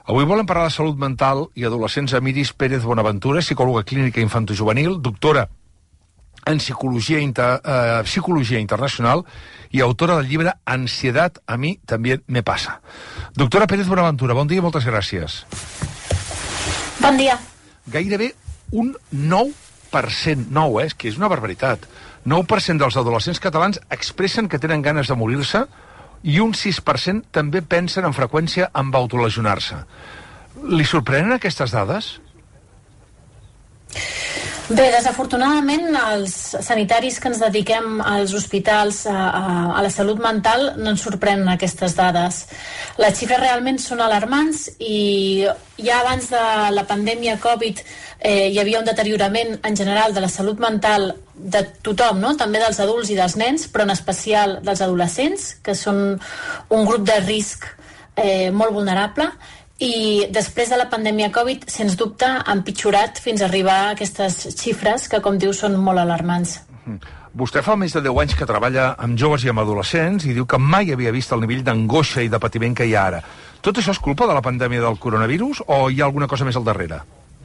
Avui volem parlar de salut mental i adolescents amb Iris Pérez Bonaventura, psicòloga clínica infantojuvenil, doctora en psicologia internacional i autora del llibre Ansiedad, a mi també me passa. Doctora Pérez Bonaventura, bon dia i moltes gràcies. Bon dia. Gairebé un 9%, és que és una barbaritat, 9% dels adolescents catalans expressen que tenen ganes de morir-se i un 6% també pensen en freqüència en autolesionar-se. Li sorprenen aquestes dades? Bé, desafortunadament, els sanitaris que ens dediquem als hospitals a la salut mental no ens sorprenen aquestes dades. Les xifres realment són alarmants i ja abans de la pandèmia Covid hi havia un deteriorament en general de la salut mental de tothom, no? També dels adults i dels nens, però en especial dels adolescents, que són un grup de risc molt vulnerable. I després de la pandèmia Covid, sens dubte, ha empitjorat fins a arribar a aquestes xifres que, com diu, són molt alarmants. Vostè fa més de 10 anys que treballa amb joves i amb adolescents i diu que mai havia vist el nivell d'angoixa i de patiment que hi ha ara. Tot això és culpa de la pandèmia del coronavirus o hi ha alguna cosa més al darrere?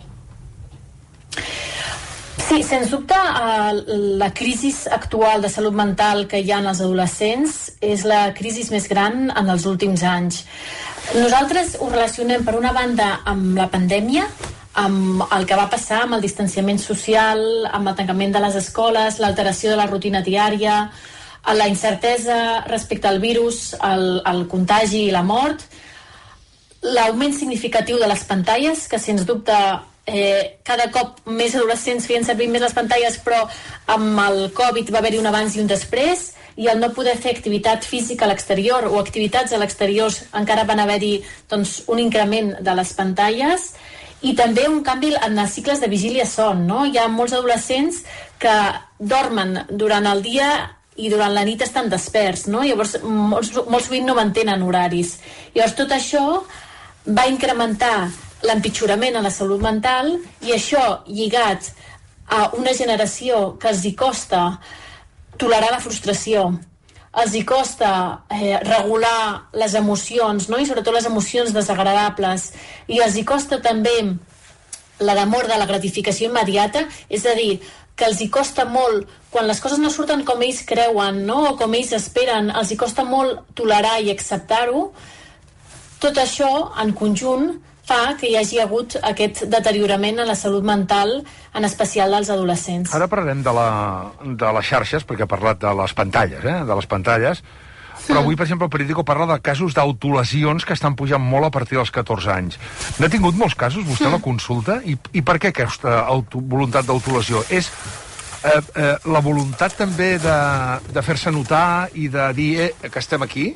Sí, sens dubte, la crisi actual de salut mental que hi ha en els adolescents és la crisi més gran en els últims anys. Nosaltres ho relacionem, per una banda, amb la pandèmia, amb el que va passar amb el distanciament social, amb el tancament de les escoles, l'alteració de la rutina diària, la incertesa respecte al virus, el contagi i la mort, l'augment significatiu de les pantalles, que sens dubte cada cop més adolescents feien servir més les pantalles, però amb el Covid va haver-hi un abans i un després, i el no poder fer activitat física a l'exterior o activitats a l'exterior encara van haver-hi un increment de les pantalles i també un canvi en els cicles de vigília-son, no? Hi ha molts adolescents que dormen durant el dia i durant la nit estan desperts, no? Llavors molt sovint no mantenen horaris. Llavors tot això va incrementar l'empitjorament a la salut mental i això lligat a una generació que els hi costa tolerar la frustració, els hi costa regular les emocions, no? I sobretot les emocions desagradables, i els hi costa també la d'amor de la gratificació immediata, és a dir, que els hi costa molt, quan les coses no surten com ells creuen, no? O com ells esperen, els hi costa molt tolerar i acceptar-ho. Tot això, en conjunt, fa que hi hagi hagut aquest deteriorament en la salut mental, en especial dels adolescents. Ara parlarem de les xarxes, perquè ha parlat de les pantalles, de les pantalles, però avui, per exemple, el Periódico parla de casos d'autolesions que estan pujant molt a partir dels 14 anys. N'ha tingut molts casos, vostè la consulta? I per què aquesta voluntat d'autolesió? És la voluntat també de fer-se notar i de dir que estem aquí?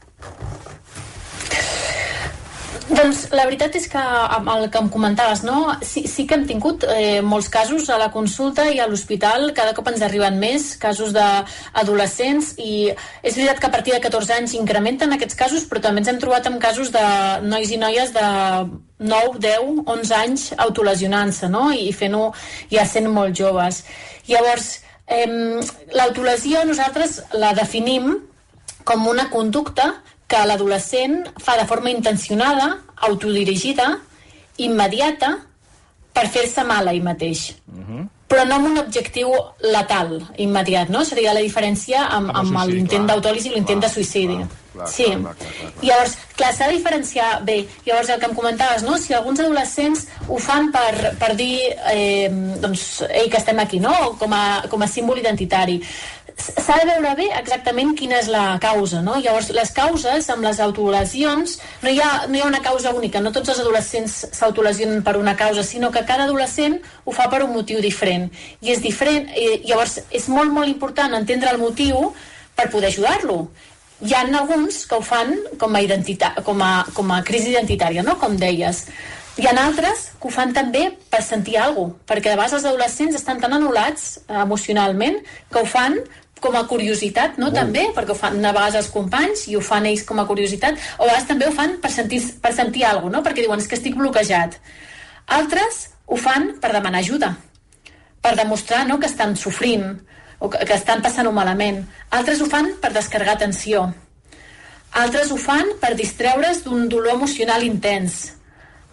Doncs la veritat és que amb el que em comentaves, no? Sí que hem tingut molts casos a la consulta i a l'hospital, cada cop ens arriben més casos d'adolescents i és veritat que a partir de 14 anys incrementen aquests casos, però també ens hem trobat amb casos de nois i noies de 9, 10, 11 anys autolesionant-se, no? I fent-ho ja sent molt joves. Llavors, l'autolesió nosaltres la definim com una conducta que l'adolescent fa de forma intencionada, autodirigida, immediata, per fer-se mal a ell mateix. Però no amb un objectiu letal, immediat, no? Seria la diferència amb l'intent d'autòlisi i l'intent de suïcidi. Sí. Llavors, clar, s'ha de diferenciar bé. Llavors, el que em comentaves, no? Si alguns adolescents ho fan per dir ei, que estem aquí, no? Com a símbol identitari. S'ha de veure bé exactament quina és la causa, no? Llavors, les causes amb les autolesions, no hi ha una causa única, no tots els adolescents s'autolesionen per una causa, sinó que cada adolescent ho fa per un motiu diferent. I és diferent, llavors és molt, molt important entendre el motiu per poder ajudar-lo. Hi ha alguns que ho fan com a crisi identitària, no? Com deies. Hi ha altres que ho fan també per sentir alguna cosa, perquè de vegades els adolescents estan tan anul·lats emocionalment que ho fan com a curiositat, no? També, perquè ho fan a vegades els companys i ho fan ells com a curiositat, o a vegades també ho fan per sentir alguna cosa, no? Perquè diuen, és que estic bloquejat. Altres ho fan per demanar ajuda, per demostrar, no?, que estan sofrint o que estan passant-ho malament. Altres ho fan per descarregar tensió. Altres ho fan per distreure's d'un dolor emocional intens.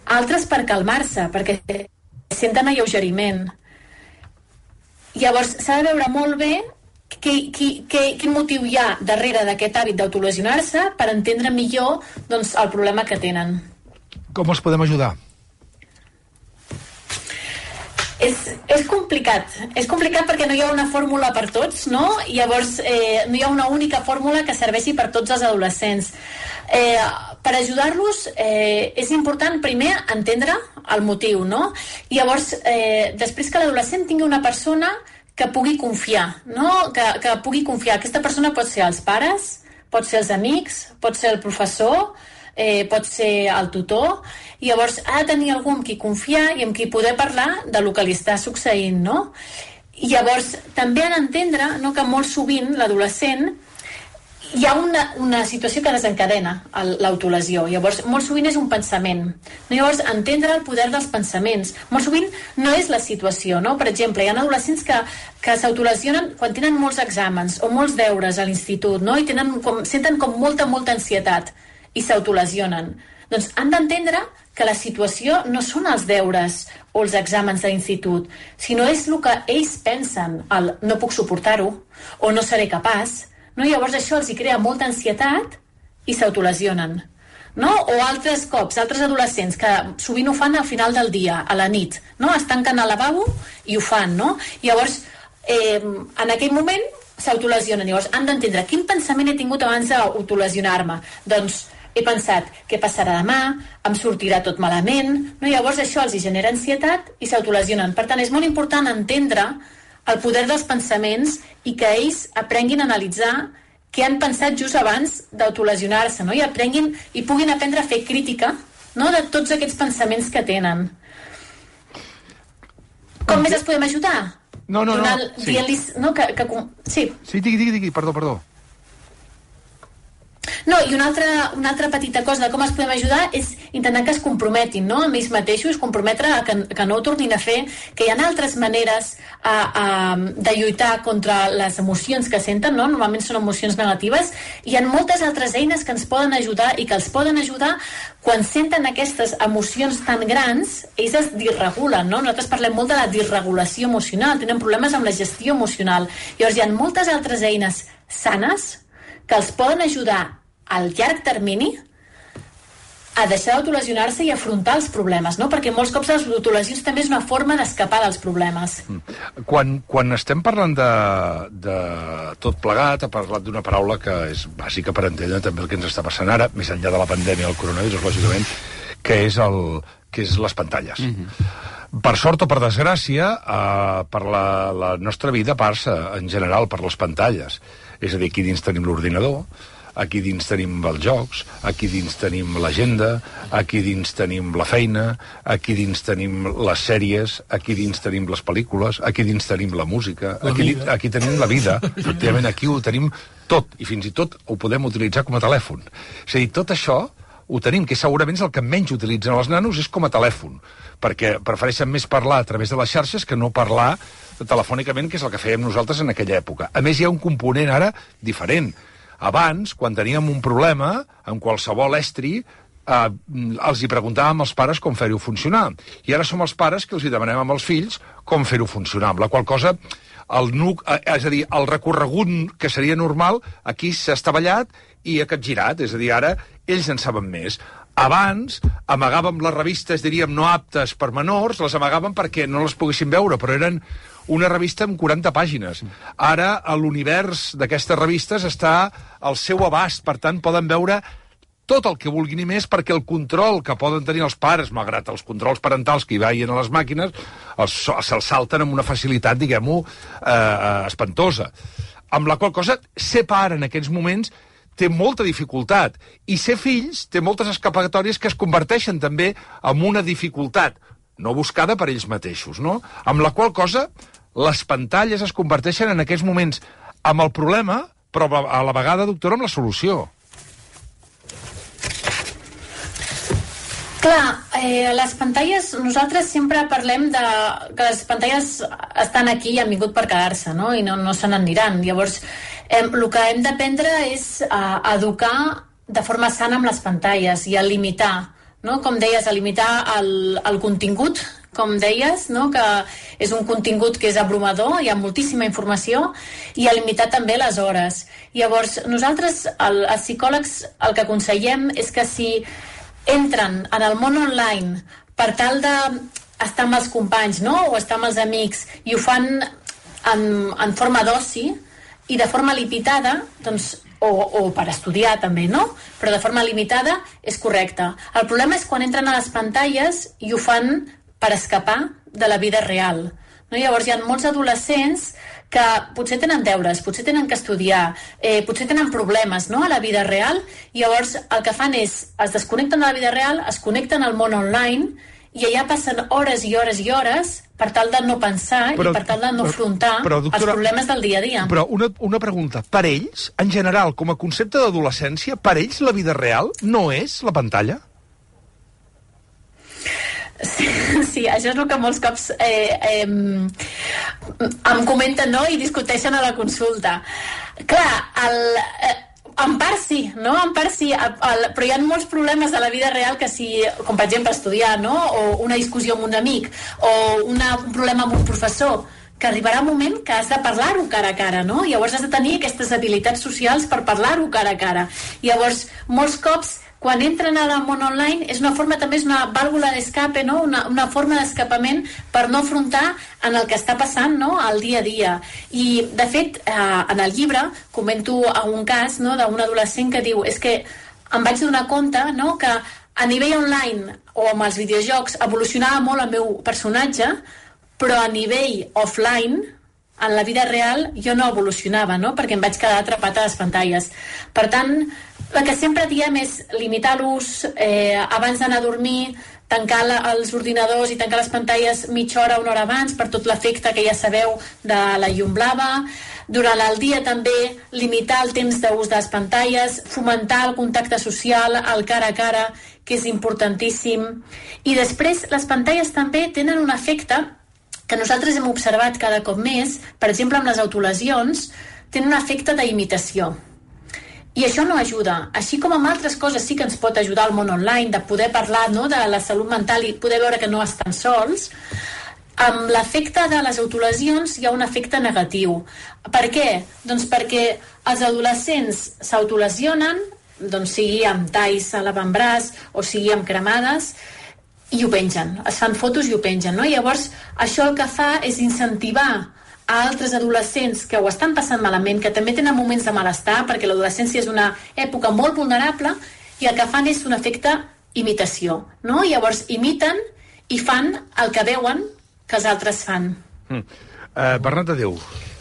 altres per calmar-se, perquè senten alleugeriment. Llavors, s'ha de veure molt bé quin motiu hi ha darrere d'aquest hàbit d'autolesionar-se per entendre millor doncs, el problema que tenen. Com els podem ajudar? És complicat. És complicat perquè no hi ha una fórmula per tots, no? I llavors no hi ha una única fórmula que serveixi per tots els adolescents. Per ajudar-los és important primer entendre el motiu, no? I llavors, després que l'adolescent tingui una persona que pugui confiar, no? Que pugui confiar. Aquesta persona pot ser els pares, pot ser els amics, pot ser el professor, pot ser el tutor, i llavors ha de tenir algú amb qui confiar i amb qui poder parlar de lo que li està succeint, no? I llavors també han d'entendre, no, que molt sovint l'adolescent hi ha una situació que desencadena l'autolesió. Llavors, molt sovint és un pensament. Llavors, entendre el poder dels pensaments. Molt sovint no és la situació, no? Per exemple, hi ha adolescents que s'autolesionen quan tenen molts exàmens o molts deures a l'institut, no? I senten com molta ansietat i s'autolesionen. Doncs han d'entendre que la situació no són els deures o els exàmens de l'institut, sinó és el que ells pensen, el no puc suportar-ho o no seré capaç, no? Llavors això els hi crea molta ansietat i s'autolesionen, no? O altres cops, altres adolescents que sovint ho fan al final del dia, a la nit, no? Es tanquen al lavabo i ho fan, no? Llavors, en aquell moment s'autolesionen. Llavors han d'entendre quin pensament he tingut abans d'autolesionar-me. Doncs he pensat, què passarà demà? Em sortirà tot malament? No? Llavors això els hi genera ansietat i s'autolesionen. Per tant, és molt important entendre el poder dels pensaments i que ells aprenguin a analitzar què han pensat just abans d'autolesionar-se, no? I puguin aprendre a fer crítica, no? De tots aquests pensaments que tenen. Com més els podem ajudar? No. Sí. Sí, digui, perdó. No, i una altra petita cosa de com els podem ajudar és intentar que es comprometin, no? Amb ells mateixos, comprometre que no ho tornin a fer, que hi ha altres maneres de lluitar contra les emocions que senten, no? Normalment són emocions negatives, i hi ha moltes altres eines que ens poden ajudar i que els poden ajudar quan senten aquestes emocions tan grans, ells es disregulen, no? Nosaltres parlem molt de la disregulació emocional, tenen problemes amb la gestió emocional. Llavors hi ha moltes altres eines sanes que els poden ajudar al llarg termini a deixar d'autolesionar-se i afrontar els problemes, no? Perquè molts cops les autolesions també és una forma d'escapar dels problemes. Quan estem parlant de tot plegat, ha parlat d'una paraula que és bàsica per entendre també el que ens està passant ara, més enllà de la pandèmia del coronavirus, lògicament, que és les pantalles. Per sort o per desgràcia, per la nostra vida passa, en general, per les pantalles. És a dir, aquí dins tenim l'ordinador, aquí dins tenim els jocs, aquí dins tenim l'agenda, aquí dins tenim la feina, aquí dins tenim les sèries, aquí dins tenim les pel·lícules, aquí dins tenim la música, aquí tenim la vida. Efectivament, aquí ho tenim tot, i fins i tot ho podem utilitzar com a telèfon. És a dir, tot això ho tenim, que segurament és el que menys utilitzen els nanos, és com a telèfon, perquè prefereixen més parlar a través de les xarxes que no parlar telefònicament, que és el que fèiem nosaltres en aquella època. A més, hi ha un component ara diferent. Abans, quan teníem un problema, amb qualsevol estri, els hi preguntàvem als pares com fer-ho funcionar. I ara som els pares que els hi demanem als fills com fer-ho funcionar, amb la qual cosa és a dir, el recorregut que seria normal, aquí s'ha estavellat i ha capgirat, és a dir, ara ells en saben més. Abans amagàvem les revistes, diríem, no aptes per menors, les amagàvem perquè no les poguessin veure, però eren una revista amb 40 pàgines. Ara l'univers d'aquestes revistes està al seu abast, per tant poden veure tot el que vulguin i més, perquè el control que poden tenir els pares, malgrat els controls parentals que hi veien a les màquines, se'ls salten amb una facilitat, diguem-ho, espantosa. Amb la qual cosa, ser pare en aquests moments té molta dificultat, i ser fills té moltes escapatòries que es converteixen també en una dificultat, no buscada per ells mateixos, no? Amb la qual cosa, les pantalles es converteixen en aquests moments amb el problema, però a la vegada, doctora, amb la solució. Clar, les pantalles, nosaltres sempre parlem que les pantalles estan aquí i han vingut per quedar-se, no? I no se n'aniran. Llavors, el que hem d'aprendre és a educar de forma sana amb les pantalles i a limitar, no? Com deies, a limitar el contingut, com deies, no? Que és un contingut que és abrumador, hi ha moltíssima informació, i a limitar també les hores. Llavors, nosaltres, els psicòlegs, el que aconsellem és que si entren en el món online per tal d'estar amb els companys, no? O estar amb els amics, i ho fan en forma d'oci i de forma limitada, doncs, o per estudiar també, no? Però de forma limitada és correcte. El problema és quan entren a les pantalles i ho fan per escapar de la vida real. No? Llavors hi ha molts adolescents que potser tenen deures, potser tenen que estudiar, potser tenen problemes, no? A la vida real, i llavors el que fan és es desconnecten de la vida real, es connecten al món online, i allà passen hores i hores i hores per tal de no pensar i per tal de no afrontar doctora, els problemes del dia a dia. Però una pregunta. Per ells, en general, com a concepte d'adolescència, per ells la vida real no és la pantalla? Sí, això és el que molts cops em comenten, no? I discuteixen a la consulta. Clar, en part sí, no? En part sí, però hi ha molts problemes de la vida real que si, com per exemple estudiar, no? O una discussió amb un amic, o un problema amb un professor, que arribarà un moment que has de parlar-ho cara a cara, no? Llavors has de tenir aquestes habilitats socials per parlar-ho cara a cara. Llavors, molts cops, quan entren al món online, és una forma, també és una vàlvula d'escape, no? Una forma d'escapament per no afrontar en el que està passant, no? Al dia a dia. I, de fet, en el llibre comento un cas, no? D'un adolescent que diu, és que em vaig donar compte, no? Que a nivell online o amb els videojocs evolucionava molt el meu personatge, però a nivell offline, en la vida real, jo no evolucionava, no? Perquè em vaig quedar atrapat a les pantalles. Per tant, el que sempre diem és limitar l'ús abans d'anar a dormir, tancar els ordinadors i tancar les pantalles mitja hora, una hora abans, per tot l'efecte que ja sabeu de la llum blava. Durant el dia també limitar el temps d'ús de les pantalles, fomentar el contacte social, el cara a cara, que és importantíssim. I després, les pantalles també tenen un efecte que nosaltres hem observat cada cop més, per exemple amb les autolesions, tenen un efecte d'imitació. I això no ajuda. Així com amb altres coses sí que ens pot ajudar el món online, de poder parlar, no, de la salut mental i poder veure que no estan sols, amb l'efecte de les autolesions hi ha un efecte negatiu. Per què? Doncs perquè els adolescents s'autolesionen, doncs sigui amb talls a l'avantbraç o sigui amb cremades, i ho pengen, es fan fotos i ho pengen, no? Llavors, això el que fa és incentivar a altres adolescents que ho estan passant malament, que també tenen moments de malestar, perquè l'adolescència és una època molt vulnerable, i el que fan és un efecte imitació, no? Llavors imiten i fan el que veuen que els altres fan. Bernat de Déu.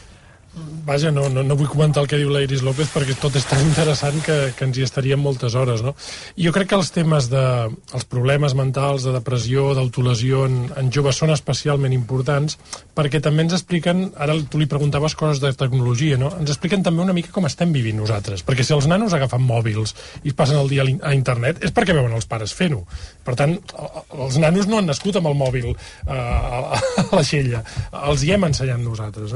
Vaja, no vull comentar el que diu la Iris López perquè tot és tan interessant que ens hi estaríem moltes hores, no? I jo crec que els temes els problemes mentals, de depressió, d'autolesió en joves són especialment importants perquè també ens expliquen, ara tu li preguntaves coses de tecnologia, no? Ens expliquen també una mica com estem vivint nosaltres, perquè si els nanos agafen mòbils i es passen el dia a internet és perquè veuen els pares fent-ho. Per tant, els nanos no han nascut amb el mòbil a la xella, els hi hem ensenyat nosaltres, no?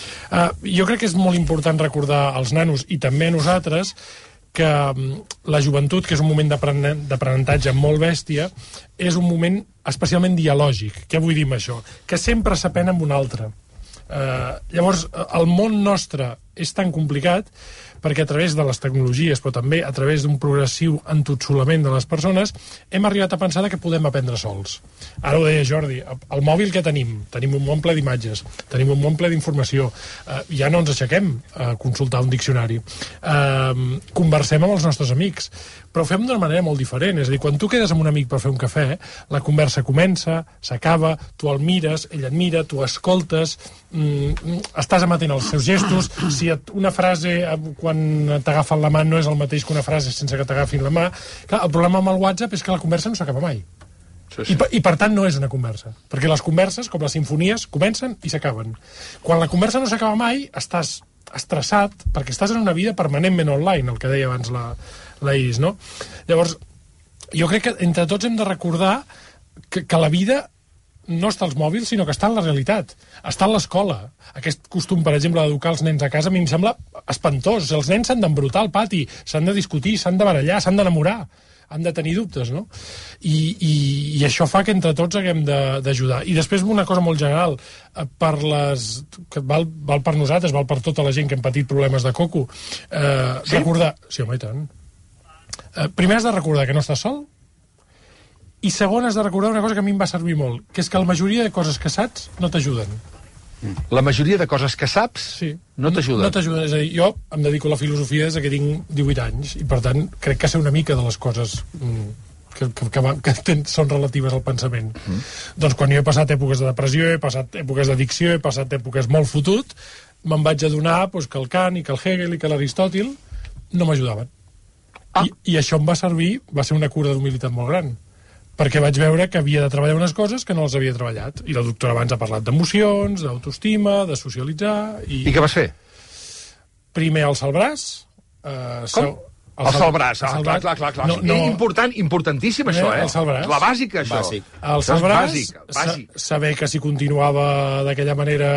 Jo crec que és molt important recordar als nanos i també a nosaltres que la joventut, que és un moment d'aprenentatge molt bèstia, és un moment especialment dialògic. Què vull dir amb això? Que sempre s'aprèn amb un altre. Llavors, el món nostre és tan complicat perquè a través de les tecnologies, però també a través d'un progressiu entotsolament de les persones, hem arribat a pensar que podem aprendre sols. Ara ho deia Jordi, el mòbil que tenim un món ple d'imatges, tenim un món ple d'informació, ja no ens aixequem a consultar un diccionari, conversem amb els nostres amics, però ho fem d'una manera molt diferent, és a dir, quan tu quedes amb un amic per fer un cafè, la conversa comença, s'acaba, tu el mires, ell et mira, tu escoltes, estàs amatent als seus gestos, si una frase quan t'agafen la mà no és el mateix que una frase sense que t'agafin la mà. Clar, el problema amb el WhatsApp és que la conversa no s'acaba mai. Sí. I per tant no és una conversa, perquè les converses, com les simfonies, comencen i s'acaben. Quan la conversa no s'acaba mai, estàs estressat perquè estàs en una vida permanentment online, el que deia abans la Iris, no? Llavors, jo crec que entre tots hem de recordar que la vida no està als mòbils, sinó que està en la realitat. Està a l'escola. Aquest costum, per exemple, d'educar els nens a casa, a mi em sembla espantós. Els nens s'han d'embrutar al pati, s'han de discutir, s'han de barallar, s'han d'enamorar. han de tenir dubtes, no? I això fa que entre tots haguem d'ajudar. I després una cosa molt general, que val per nosaltres, val per tota la gent que hem patit problemes de coco, recordar... Sí, home, i tant. Primer has de recordar que no estàs sol, i segon has de recordar una cosa que a mi em va servir molt, que és que la majoria de coses que saps no t'ajuden. La majoria de coses que saps no t'ajuden. No t'ajuden, és a dir, jo em dedico a la filosofia des que tinc 18 anys, i per tant crec que sé una mica de les coses que són relatives al pensament. Doncs quan jo he passat èpoques de depressió, he passat èpoques d'addicció, he passat èpoques molt fotut, me'n vaig adonar que el Kant i que el Hegel i que l'Aristòtil no m'ajudaven. I això em va servir, va ser una cura d'humilitat molt gran, perquè vaig veure que havia de treballar unes coses que no les havia treballat. I la doctora abans ha parlat d'emocions, d'autoestima, de socialitzar... I què vas fer? Primer alçar el braç... Com? Alçar el braç, clar. Importantíssim, això, Alçar el braç. La bàsica, això. Alçar el braç, saber que si continuava d'aquella manera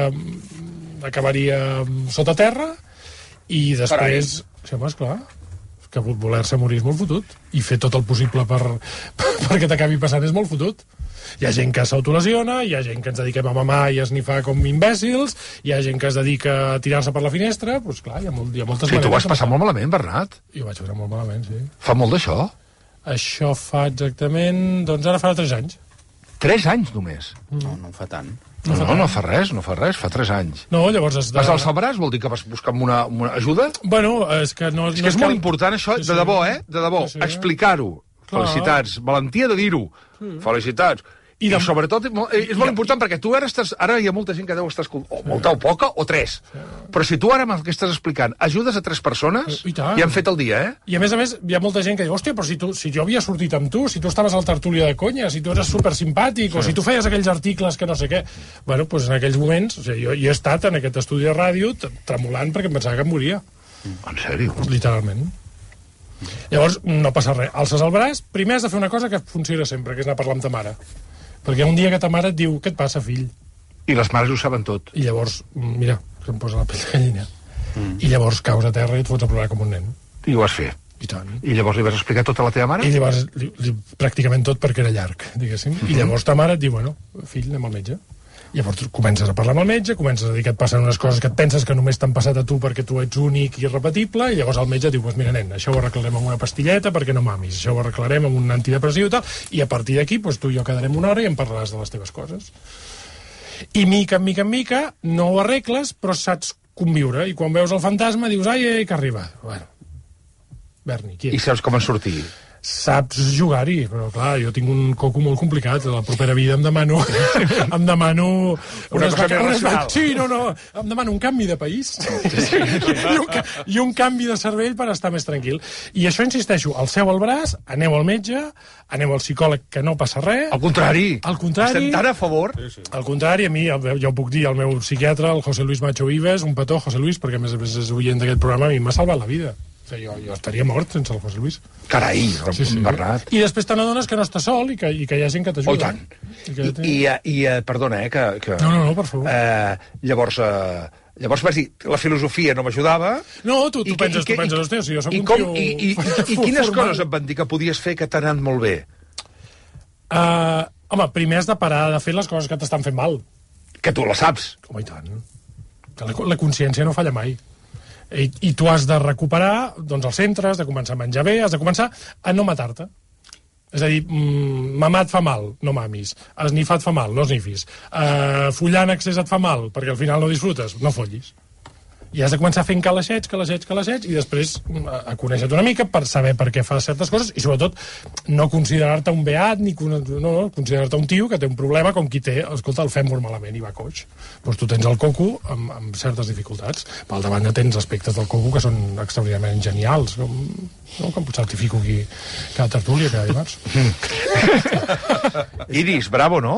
acabaria sota terra, i després... Sí, home, esclar, que voler-se morir és molt fotut, i fer tot el possible perquè t'acabi passant és molt fotut. Hi ha gent que s'autolesiona, hi ha gent que ens dediquem a mamar i a esnifar com imbècils, hi ha gent que es dedica a tirar-se per la finestra, doncs clar, hi ha moltes maneres. I tu vas passar molt malament, Bernat? Jo vaig passar molt malament, sí. Fa molt d'això? Això fa exactament... Doncs ara farà 3 anys. 3 anys només? No fa tant. No fa res, fa 3 anys. No, llavors has de... Vas alçar el braç? Vol dir que vas buscar una ajuda? Bueno, és que no... És que és molt important això, de debò, de debò, explicar-ho. Felicitats, valentia de dir-ho. Felicitats. I sobretot és molt important perquè tu ara hi ha molta gent que deu estar escoltant, o molta o poca, o 3. Però si tu ara amb el que estàs explicant ajudes a 3 persones, ja han fet el dia, I a més, hi ha molta gent que diu, hòstia, però si jo havia sortit amb tu, si tu estaves al tertúlia de conya, si tu eres supersimpàtic, o si tu feies aquells articles que no sé què... Bueno, doncs en aquells moments, o sigui, jo he estat en aquest estudi de ràdio tremolant perquè em pensava que em moria. En sèrio? Literalment. Llavors, no passa res. Alces el braç, primer has de fer una cosa que funciona sempre, que és anar a parlar amb ta mare. Perquè un dia que ta mare et diu, què et passa, fill? I les mares ho saben tot. I llavors, mira, se'm posa la pell de gallina. I llavors caus a terra i et fots a plorar com un nen. I ho vas fer. I tant. I llavors li vas explicar tot a la teva mare? I llavors, pràcticament tot perquè era llarg, diguéssim. I llavors ta mare et diu, bueno, fill, anem al metge. Llavors comences a parlar amb el metge, comences a dir que et passen unes coses que et penses que només t'han passat a tu perquè tu ets únic i irrepetible, i llavors el metge diu, pues mira, nen, això ho arreglarem amb una pastilleta perquè no mamis, això ho arreglarem amb un antidepressiu i tal, i a partir d'aquí pues, tu i jo quedarem una hora i em parlaràs de les teves coses. I mica en mica no ho arregles, però saps conviure, i quan veus el fantasma dius, ai, que arriba. Bueno, Berni, qui és? I saps com en sortir? Saps jugar-hi, però clar, jo tinc un coco molt complicat. A la propera vida em demano una cosa més racional. Sí, no, em demano un canvi de país i un canvi de cervell per estar més tranquil. I això, insisteixo, alceu el braç, aneu al metge, aneu al psicòleg, que no passa res. Al contrari. Estem tan a favor. Al contrari, a mi, ja ho puc dir, el meu psiquiatre, el José Luis Macho Vives, un petó, José Luis, perquè a més és oient d'aquest programa, a mi m'ha salvat la vida. O sigui, jo estaria mort sense el José Luis. Carai, Bernat. I després te n'adones que no estàs sol i que hi ha gent que t'ajuda. Oh, tant. I perdona, que... No, per favor. Llavors vas dir, la filosofia no m'ajudava... No, tu penses, hòstia, si jo soc un tio... I quines coses et van dir que podies fer que t'han anat molt bé? Home, primer has de parar de fer les coses que t'estan fent mal. Que tu la saps. Home, i tant. Que la consciència no falla mai. I tu has de recuperar doncs, el centre, has de començar a menjar bé, has de començar a no matar-te. És a dir, mamar et fa mal, no mamis. Esnifar et fa mal, no esnifis. Follar en excés et fa mal, perquè al final no disfrutes, no follis. I has de començar fent calaixets, i després a conèixer-te una mica per saber per què fas certes coses, i sobretot no considerar-te un beat, no, considerar-te un tio que té un problema com qui té, escolta, el fèmur malament i va coix. Doncs tu tens el coco amb certes dificultats. Per altra banda, tens aspectes del coco que són extraordinàriament genials, com certifico aquí cada tertúlia, cada dimarts. Iris, bravo, no?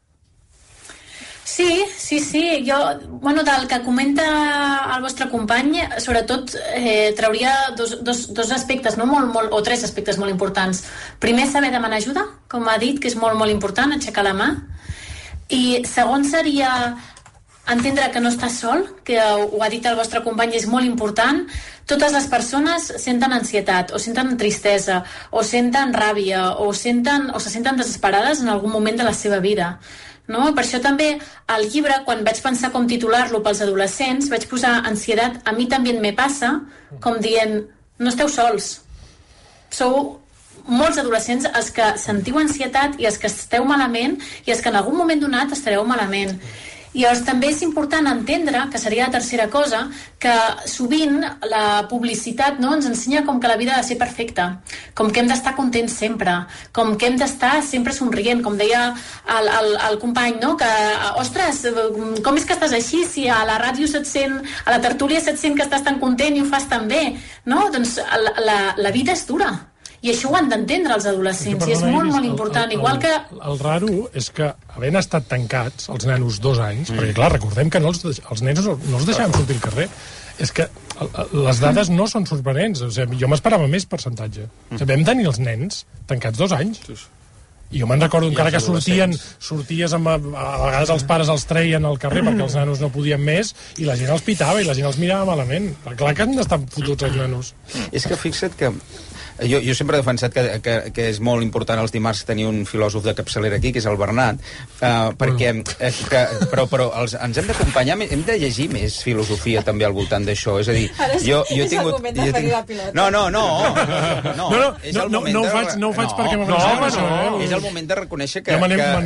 Sí. Jo, del que comenta el vostre company, sobretot trauria dos aspectes, no? O 3 aspectes molt importants. Primer, saber demanar ajuda, com ha dit, que és molt, molt important, aixecar la mà. I segon seria entendre que no estàs sol, que ho ha dit el vostre company, és molt important, totes les persones senten ansietat, o senten tristesa, o senten ràbia, o se senten desesperades en algun moment de la seva vida. No? Per això també al llibre, quan vaig pensar com titular-lo pels adolescents, vaig posar ansietat, a mi també me passa, com dient, no esteu sols. Sou molts adolescents els que sentiu ansietat i els que esteu malament i els que en algun moment donat estareu malament. I llavors també és important entendre, que seria la tercera cosa, que sovint la publicitat ens ensenya com que la vida ha de ser perfecta, com que hem d'estar contents sempre, com que hem d'estar sempre somrient, com deia el company, no? Que, ostres, com és que estàs així si a la ràdio se't sent, a la tertúlia se't sent que estàs tan content i ho fas tan bé, no? Doncs la vida és dura. I això ho han d'entendre els adolescents, i és molt, molt important. Igual que... El raro és que, havent estat tancats, els nanos 2 anys, perquè, clar, recordem que els nens no els deixàvem sortir al carrer, és que les dades no són sorprenents. O sigui, jo m'esperava més percentatge. O sigui, vam tenir els nens tancats 2 anys. I jo me'n recordo encara que sorties amb... A vegades els pares els treien al carrer perquè els nanos no podien més i la gent els pitava i la gent els mirava malament. Clar que han d'estar fotuts els nanos. És que fixa't que... Jo sempre he defensat que és molt important els dimarts tenir un filòsof de capçalera aquí, que és el Bernat, perquè però ens hem d'acompanyar, hem de llegir més filosofia també al voltant d'això. És a dir, jo he tingut... el moment de fer la pilota. No ho faig perquè m'avançava això. És el moment de reconèixer que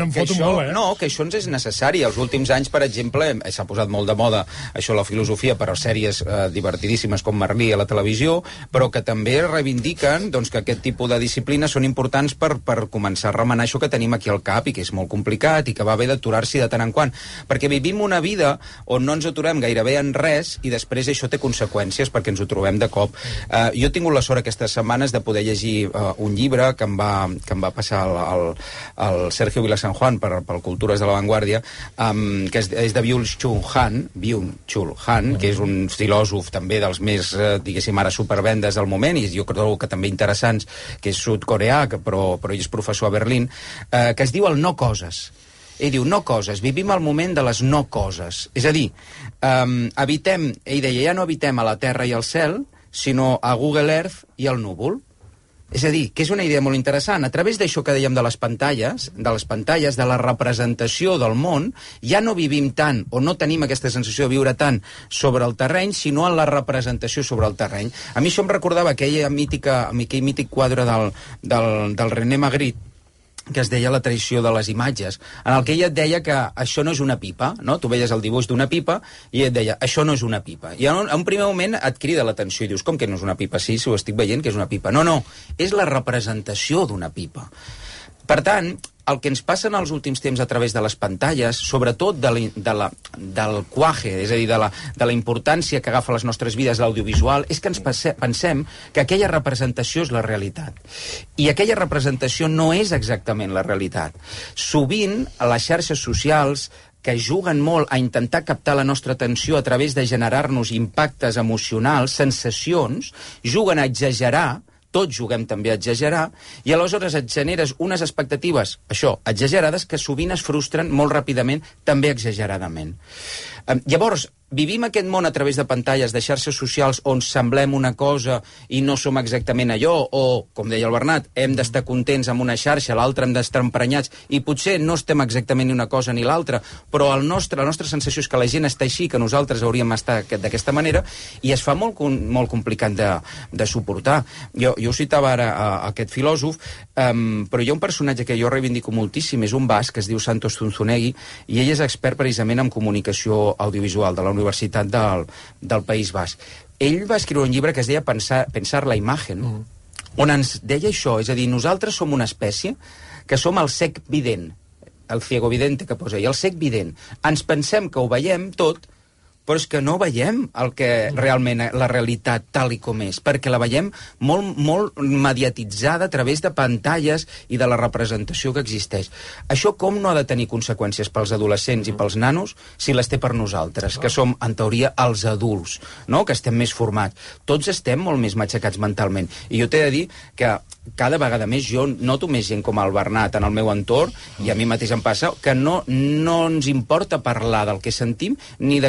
això ens és necessari. Els últims anys, per exemple, s'ha posat molt de moda això, la filosofia, per a sèries divertidíssimes com Merlí a la televisió, però que també reivindiquen que aquest tipus de disciplines són importants per començar a remenar això que tenim aquí al cap i que és molt complicat i que va bé d'aturar-s'hi de tant en quant. Perquè vivim una vida on no ens aturem gairebé en res i després això té conseqüències perquè ens ho trobem de cop. Jo he tingut la sort aquestes setmanes de poder llegir un llibre que em va passar el Sergio Vilasanjuan pel Cultures de la Vanguardia, que és de Byung-Chul Han, que és un filòsof també dels més, diguéssim, ara supervendes del moment, i jo trobo que també interessants, que és sud-coreà, però ell és professor a Berlín, que es diu el no coses. Ell diu, no coses, vivim el moment de les no coses. És a dir, ell deia, ja no habitem a la Terra i al cel, sinó a Google Earth i al núvol. És a dir, que és una idea molt interessant. A través d'això que dèiem de les pantalles, de la representació del món, ja no vivim tant, o no tenim aquesta sensació de viure tant sobre el terreny, sinó en la representació sobre el terreny. A mi això em recordava aquell mític quadre del René Magritte, que es deia La traïció de les imatges, en el que ella et deia que això no és una pipa, no? Tu veies el dibuix d'una pipa i et deia, això no és una pipa. I en un primer moment et crida l'atenció i dius, com que no és una pipa? Sí, si ho estic veient que és una pipa. No, és la representació d'una pipa. Per tant, el que ens passa en els últims temps a través de les pantalles, sobretot del cuaje, és a dir, de la importància que agafa les nostres vides l'audiovisual, és que ens pensem que aquella representació és la realitat. I aquella representació no és exactament la realitat. Sovint, a les xarxes socials, que juguen molt a intentar captar la nostra atenció a través de generar-nos impactes emocionals, sensacions, juguen a exagerar, tots juguem també a exagerar, i aleshores et generes unes expectatives, això, exagerades, que sovint es frustren molt ràpidament, també exageradament. Llavors, vivim aquest món a través de pantalles, de xarxes socials, on semblem una cosa i no som exactament allò, o, com deia el Bernat, hem d'estar contents amb una xarxa, l'altra hem d'estar emprenyats, i potser no estem exactament ni una cosa ni l'altra, però la nostra sensació és que la gent està així, que nosaltres hauríem d'estar d'aquesta manera, i es fa molt complicat de suportar. Jo ho citava ara a aquest filòsof, però hi ha un personatge que jo reivindico moltíssim, és un basc que es diu Santos Zunzunegui, i ell és expert precisament en comunicació audiovisual de la Universitat del País Basc. Ell va escriure un llibre que es deia Pensar la imagen, on ens deia això, és a dir, nosaltres som una espècie que som el cec vident, el ciego vidente que posa, i el cec vident. Ens pensem que ho veiem tot, però és que no veiem el que realment la realitat tal i com és, perquè la veiem molt mediatitzada a través de pantalles i de la representació que existeix. Això com no ha de tenir conseqüències pels adolescents i pels nanos si les té per nosaltres, que som, en teoria, els adults, no? Que estem més formats. Tots estem molt més matxacats mentalment. I jo t'he de dir que cada vegada més jo noto més gent com el Bernat en el meu entorn, i a mi mateix em passa, que no ens importa parlar del que sentim ni de que necessitem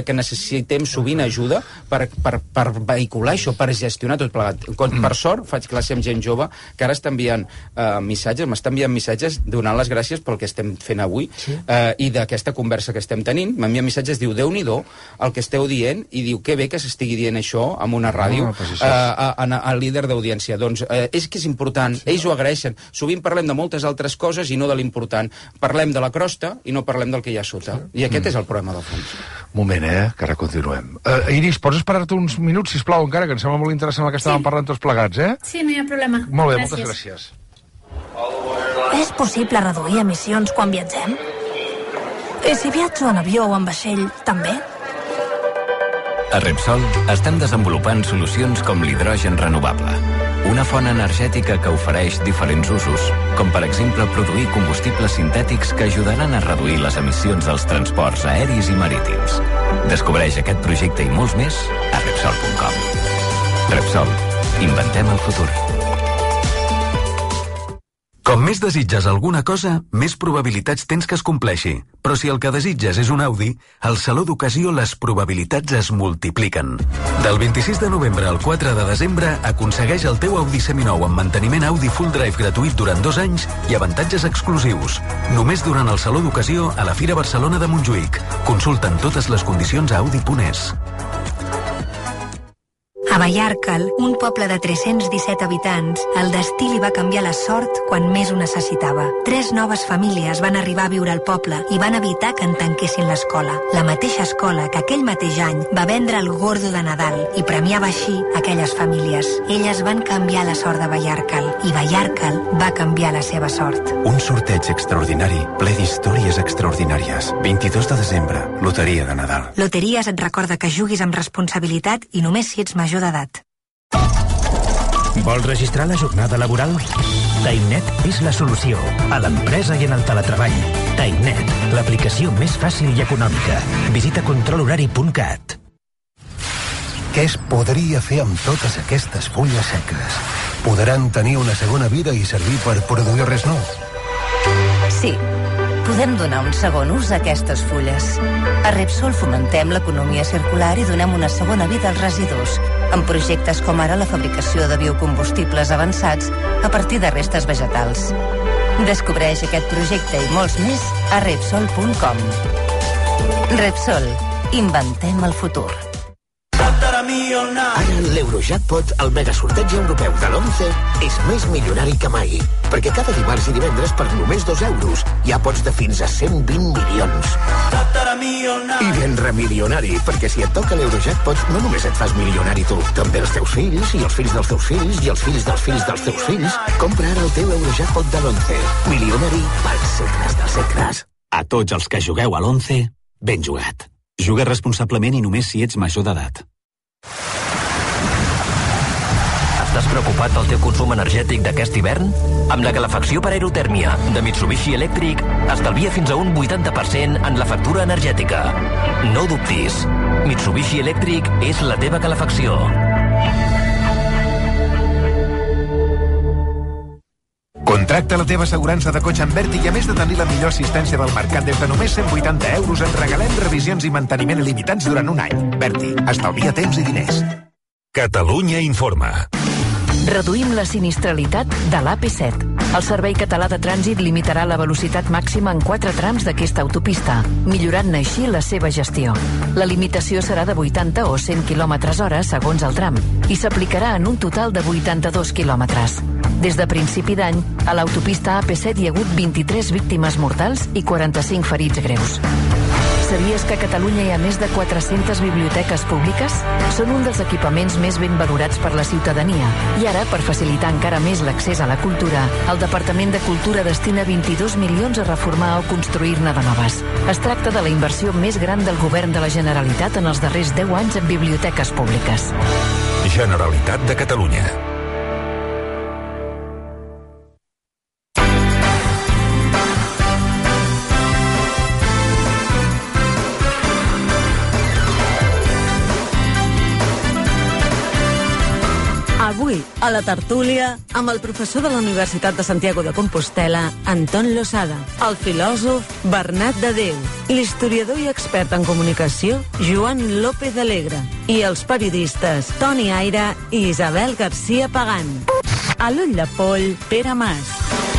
necessitem sovint ajuda per vehicular això, per gestionar tot plegat. Per sort, faig classe amb gent jove que ara m'està enviant missatges donant les gràcies pel que estem fent avui i d'aquesta conversa que estem tenint. M'envien missatges, diu, Déu-n'hi-do el que esteu dient, i diu, que bé que s'estigui dient això en una ràdio al líder d'audiència. Doncs és que és important, ells ho agraeixen. Sovint parlem de moltes altres coses i no de l'important. Parlem de la crosta i no parlem del que hi ha sota. I aquest és el problema del fons. Moment, que ara continuem. Iris, pots esperar-te uns minuts, sisplau, encara, que em sembla molt interessant el que estàvem parlant tots plegats, Sí, no hi ha problema. Molt bé, moltes gràcies. És possible reduir emissions quan viatgem? I si viatjo en avió o en vaixell, també? A Repsol estem desenvolupant solucions com l'hidrogen renovable, una font energètica que ofereix diferents usos, com per exemple produir combustibles sintètics que ajudaran a reduir les emissions dels transports aeris i marítims. Descobreix aquest projecte i molts més a Repsol.com. Repsol. Inventem el futur. Com més desitges alguna cosa, més probabilitats tens que es compleixi. Però si el que desitges és un Audi, al Saló d'Ocasió les probabilitats es multipliquen. Del 26 de novembre al 4 de desembre, aconsegueix el teu Audi seminou amb manteniment Audi Full Drive gratuït durant 2 anys i avantatges exclusius. Només durant el Saló d'Ocasió a la Fira Barcelona de Montjuïc. Consulta'n totes les condicions a Audi.es. A Vallarcal, un poble de 317 habitants, el destí li va canviar la sort quan més ho necessitava. 3 noves famílies van arribar a viure al poble i van evitar que en tanquessin l'escola. La mateixa escola que aquell mateix any va vendre el Gordo de Nadal i premiava així aquelles famílies. Elles van canviar la sort de Vallarcal i Vallarcal va canviar la seva sort. Un sorteig extraordinari, ple d'històries extraordinàries. 22 de desembre, Loteria de Nadal. Loteries et recorda que juguis amb responsabilitat i només si ets major d'edat. Vols registrar la jornada laboral? Tainet és la solució a l'empresa i en el teletreball. Tainet, l'aplicació més fàcil i econòmica. Visita controlhorari.cat. Què es podria fer amb totes aquestes fulles seques? Podran tenir una segona vida i servir per produir res nou? Sí. Podem donar un segon ús a aquestes fulles. A Repsol fomentem l'economia circular i donem una segona vida als residus, amb projectes com ara la fabricació de biocombustibles avançats a partir de restes vegetals. Descobreix aquest projecte i molts més a Repsol.com. Repsol. Inventem el futur. Ara l'Eurojackpot, el megasorteig europeu de l'11, és més milionari que mai. Perquè cada dimarts i divendres per només 2 euros ja pots de fins a 120 milions. I ben remilionari, perquè si et toca l'Eurojackpot no només et fas milionari tu, també els teus fills, i els fills dels teus fills, i els fills dels fills dels teus fills. Compra ara el teu Eurojackpot de l'11. Milionari pels segles dels segles. A tots els que jugueu a l'11, ben jugat. Juga responsablement i només si ets major d'edat. Estàs preocupat pel teu consum energètic d'aquest hivern? Amb la calefacció per aerotèrmia de Mitsubishi Electric estalvia fins a un 80% en la factura energètica. No dubtis. Mitsubishi Electric és la teva calefacció. Contracta la teva assegurança de cotxe amb Berti i a més de tenir la millor assistència del mercat des de només 180 euros et regalem revisions i manteniment il·limitats durant un any. Berti, estalvia temps i diners. Catalunya informa. Reduïm la sinistralitat de l'AP7. El Servei Català de Trànsit limitarà la velocitat màxima en 4 trams d'aquesta autopista, millorant així la seva gestió. La limitació serà de 80 o 100 km/h segons el tram i s'aplicarà en un total de 82 quilòmetres. Des de principi d'any, a l'autopista AP7 hi ha hagut 23 víctimes mortals i 45 ferits greus. Sabies que a Catalunya hi ha més de 400 biblioteques públiques? Són un dels equipaments més ben valorats per la ciutadania. I ara, per facilitar encara més l'accés a la cultura, el Departament de Cultura destina 22 milions a reformar o construir-ne de noves. Es tracta de la inversió més gran del govern de la Generalitat en els darrers 10 anys en biblioteques públiques. Generalitat de Catalunya. Avui, A la tertúlia, amb el professor de la Universitat de Santiago de Compostela, Anton Losada, el filòsof Bernat de Déu, l'historiador i expert en comunicació, Joan López Alegre, i els periodistes Toni Aire i Isabel García Pagán. A l'ull de poll, Pere Mas.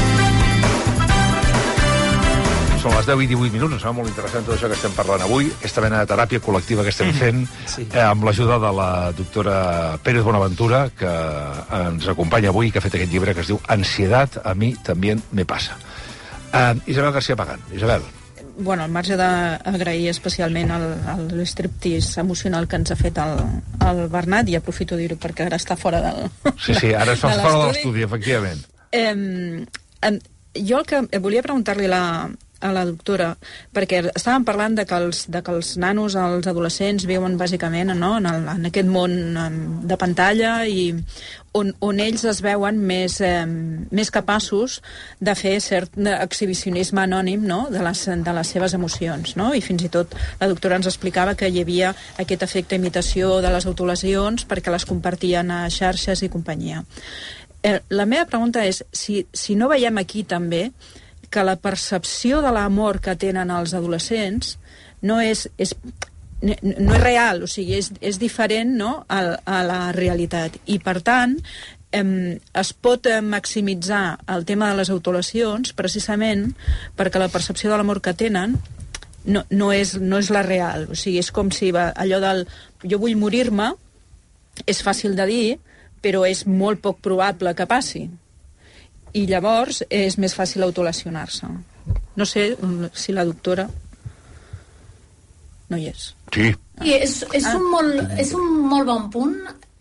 Són les 10 i 18 minuts, em sembla molt interessant tot això que estem parlant avui, aquesta mena de teràpia col·lectiva que estem fent, amb l'ajuda de la doctora Pérez Bonaventura, que ens acompanya avui, que ha fet aquest llibre que es diu Ansiedad, a mi també me passa. Isabel García Pagán. Isabel. Bueno, al marge d'agrair especialment l'estriptease emocional que ens ha fet el Bernat, i aprofito dir-ho perquè ara està fora del... Sí, ara està fora de l'estudi, efectivament. Jo el que volia preguntar-li a la doctora, perquè estàvem parlant de que els nanos, els adolescents, viuen bàsicament en aquest món de pantalla i on ells es veuen més capaços de fer cert exhibicionisme anònim, no?, de les seves emocions, no? I fins i tot la doctora ens explicava que hi havia aquest efecte imitació de les autolesions perquè les compartien a xarxes i companyia. La meva pregunta és si no veiem aquí també que la percepció de l'amor que tenen els adolescents no és real, o sigui, és diferent, no?, a la realitat. I, per tant, es pot maximitzar el tema de les autolesions precisament perquè la percepció de l'amor que tenen no és la real. O sigui, és com si allò del jo vull morir-me és fàcil de dir, però és molt poc probable que passi. I llavors és més fàcil autolesionar-se. No sé si la doctora no hi és. Sí. És un molt bon punt.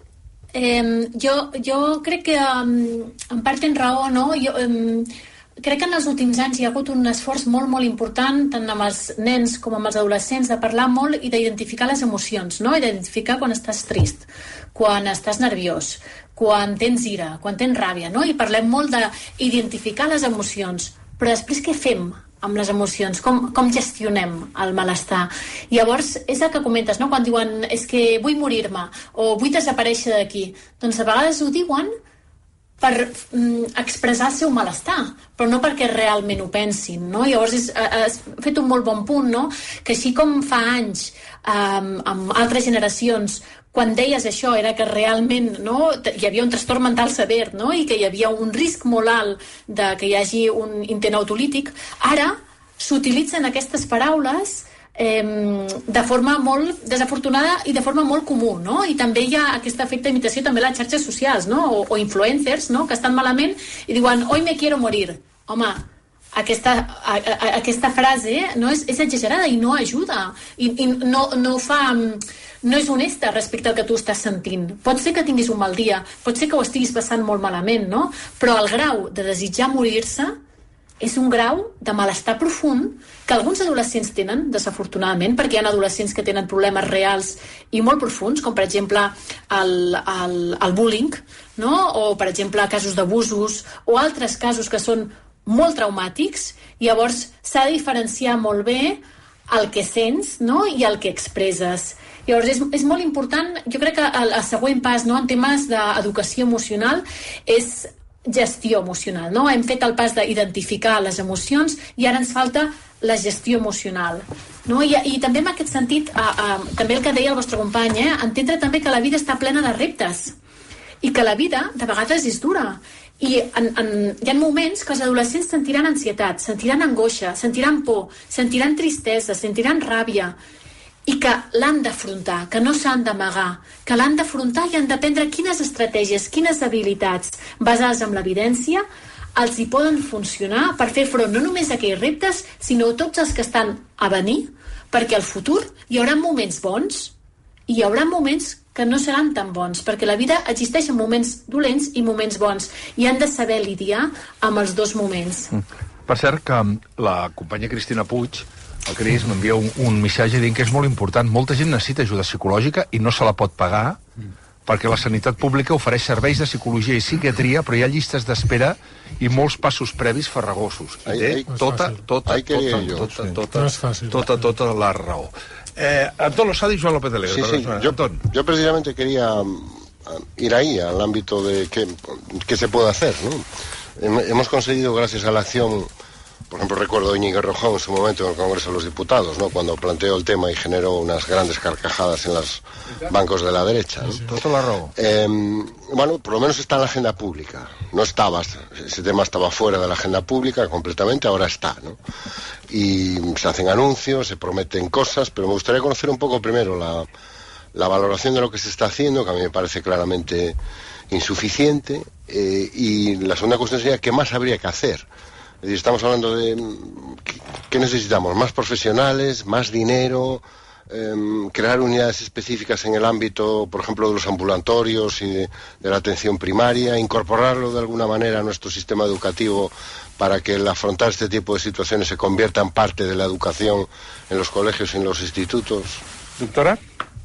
Jo crec que en part tens raó, no? Crec que en els últims anys hi ha hagut un esforç molt, molt important, tant amb els nens com amb els adolescents, de parlar molt i d'identificar les emocions, no? Identificar quan estàs trist, quan estàs nerviós, quan tens ira, quan tens ràbia, no? I parlem molt d'identificar les emocions. Però després què fem amb les emocions? Com gestionem el malestar? I llavors és el que comentes, no?, quan diuen és que vull morir-me o vull desaparèixer d'aquí. Doncs a vegades ho diuen per expressar el seu malestar, però no perquè realment ho pensin, no? Llavors has fet un molt bon punt, no?, que així com fa anys amb altres generacions, quan deies això era que realment, no, hi havia un trastorn mental sever, no?, i que hi havia un risc molt alt de que hi hagi un intent autolític, ara s'utilitzen aquestes paraules de forma molt desafortunada i de forma molt comú, no? I també hi ha aquest efecte d'imitació també a les xarxes socials, no? O influencers, no?, que estan malament i diuen hoy me quiero morir. Home, aquesta frase no és exagerada i no ajuda i no fa... no és honesta respecte al que tu estàs sentint. Pot ser que tinguis un mal dia, pot ser que ho estiguis passant molt malament, no? Però el grau de desitjar morir-se és un grau de malestar profund que alguns adolescents tenen, desafortunadament, perquè hi ha adolescents que tenen problemes reals i molt profuns, com per exemple el bullying, no? O per exemple casos d'abusos o altres casos que són molt traumàtics. Llavors s'ha de diferenciar molt bé el que sents, no?, i el que expresses. Llavors és molt important, jo crec que el següent pas, no?, en temes d'educació emocional és gestió emocional, no? Hem fet el pas d'identificar les emocions i ara ens falta la gestió emocional, no? I també en aquest sentit, també el que deia el vostre company, entendre també que la vida està plena de reptes i que la vida de vegades és dura i hi ha moments que els adolescents sentiran ansietat, sentiran angoixa, sentiran por, sentiran tristesa, sentiran ràbia i que l'han d'afrontar, que no s'han d'amagar, que l'han d'afrontar i han d'aprendre quines estratègies, quines habilitats basades en l'evidència els hi poden funcionar per fer front no només a aquells reptes, sinó a tots els que estan a venir, perquè al futur hi haurà moments bons i hi haurà moments que no seran tan bons, perquè la vida existeix en moments dolents i moments bons i han de saber lidiar amb els dos moments. Per cert que la companya Cristina Puig, el Cris, m'envia un missatge dient que és molt important. Molta gent necessita ajuda psicològica i no se la pot pagar perquè la sanitat pública ofereix serveis de psicologia i psiquiatria, però hi ha llistes d'espera i molts passos previs farragosos. Tota la raó. Antón Losada y Joan López Alegre. Sí, yo precisamente quería ir ahí, al ámbito de qué se puede hacer, ¿no? Hemos conseguido, gracias a la acción, por ejemplo, recuerdo a Íñigo Errejón en su momento en el Congreso de los Diputados, ¿no? Cuando planteó el tema y generó unas grandes carcajadas en los bancos de la derecha, ¿no? Todo la robo. Bueno, por lo menos está en la agenda pública. No estaba, ese tema estaba fuera de la agenda pública completamente, ahora está, ¿no? Y se hacen anuncios, se prometen cosas, pero me gustaría conocer un poco primero la valoración de lo que se está haciendo, que a mí me parece claramente insuficiente, y la segunda cuestión sería ¿qué más habría que hacer? Es decir, estamos hablando de ¿qué necesitamos? ¿Más profesionales? ¿Más dinero? Crear unidades específicas en el ámbito, por ejemplo, de los ambulatorios y de la atención primaria, incorporarlo de alguna manera a nuestro sistema educativo para que el afrontar este tipo de situaciones se convierta en parte de la educación en los colegios y en los institutos. Doctora?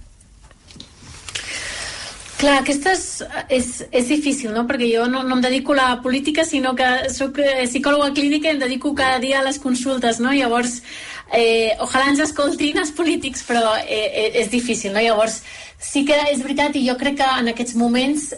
Clar, aquesta és difícil, no? Perquè jo no em dedico a la política, sinó que soc psicòloga clínica i em dedico cada dia a les consultes, no? Llavors, ojalà ens escoltin els polítics, però és difícil, no? Llavors, sí que és veritat, i jo crec que en aquests moments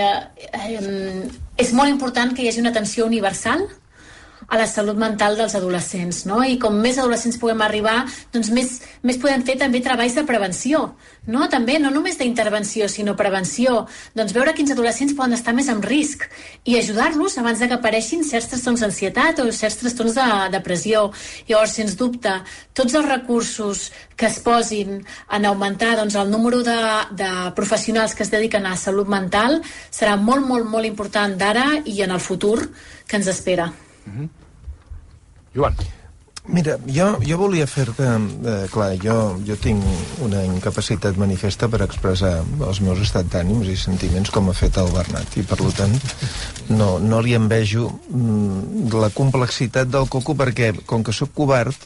és molt important que hi hagi una atenció universal a la salut mental dels adolescents, no? I com més adolescents puguem arribar, doncs més podem fer també treballs de prevenció, no? També, no només d'intervenció, sinó prevenció. Doncs veure quins adolescents poden estar més en risc i ajudar-los abans de que apareixin certs trastorns d'ansietat o certs trastorns de depressió. Llavors, sens dubte, tots els recursos que es posin en augmentar doncs, el número de professionals que es dediquen a la salut mental serà molt, molt, molt important d'ara i en el futur que ens espera. Joan. Mira, jo volia fer-te... clar, jo tinc una incapacitat manifesta per expressar els meus estats d'ànims i sentiments com ha fet el Bernat, i per tant no li envejo la complexitat del Coco, perquè com que sóc covard